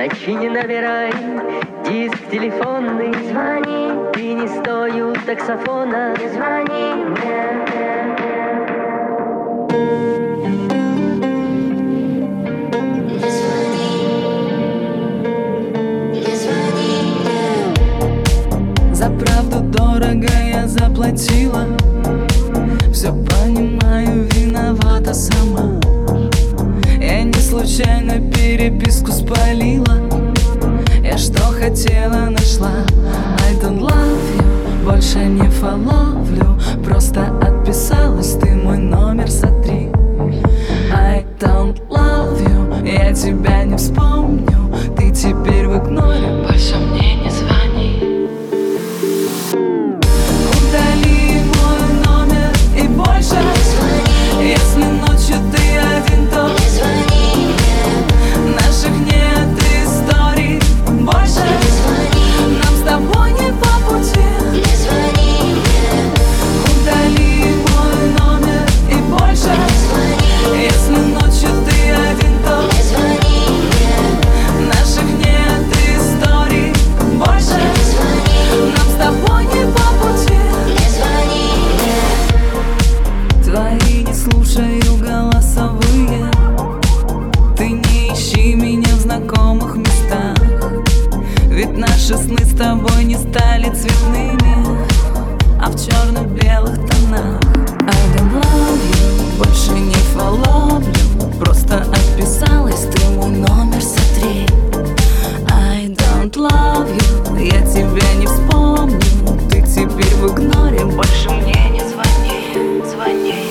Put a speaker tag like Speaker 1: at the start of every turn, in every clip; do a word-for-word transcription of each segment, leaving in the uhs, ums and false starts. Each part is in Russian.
Speaker 1: Ночи не набирай, диск телефонный.
Speaker 2: Звони,
Speaker 1: ты не стою таксофона.
Speaker 2: не звони мне. Не звони, не звони мне.
Speaker 3: За правду дорого я заплатила. Все понимаю, виновата сама. Я не случайно переписку спалила. Я что хотела, нашла. I don't love you, больше не фоловлю. Просто отписалась, ты мой номер сотри. I don't love you, я тебя не вспомню. Ты теперь в игноре, больше мне не звони. Удали мой номер и больше
Speaker 2: Не звони,
Speaker 3: если ночью ты один, то
Speaker 2: не звони мне.
Speaker 3: наших нет историй больше.
Speaker 2: Не звони,
Speaker 3: Нам с тобой не по пути.
Speaker 2: не звони мне.
Speaker 3: Удали мой номер и больше
Speaker 2: Не звони,
Speaker 3: если ночью ты один, то
Speaker 2: не звони мне.
Speaker 3: наших нет историй больше.
Speaker 2: Не звони,
Speaker 3: Нам с тобой не по пути.
Speaker 2: не звони мне.
Speaker 3: Твои не слушаю голосовые. Ты не ищи меня в знакомых местах. Ведь наши сны с тобой не стали цветными, а в черно-белых тонах. I don't love you, больше не фоловлю. Просто отписалась, ты мой номер сотри. I don't love you, я тебя не вспомню. Ты теперь в игноре, больше мне не звони, звони.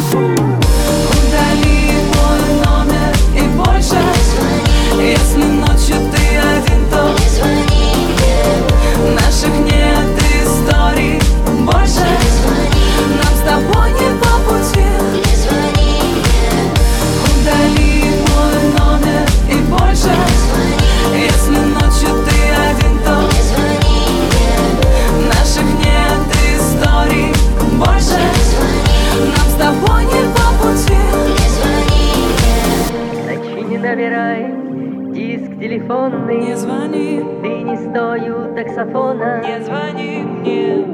Speaker 3: Удали мой номер и больше
Speaker 2: Не звони,
Speaker 3: если ночью ты один, то
Speaker 2: не звони мне.
Speaker 3: наших нет историй больше.
Speaker 2: Не звони,
Speaker 3: Нам с тобой не по пути.
Speaker 2: не звони мне.
Speaker 3: Удали мой номер и больше
Speaker 2: Не звони,
Speaker 3: если ночью ты один, то
Speaker 2: не звони мне.
Speaker 3: наших нет историй больше.
Speaker 2: Не звони,
Speaker 3: Нам с тобой не по пути.
Speaker 2: не звони мне.
Speaker 1: Ночи не набирай, диск телефонный.
Speaker 3: Не звони,
Speaker 1: ты не стою таксофона.
Speaker 3: не звони мне.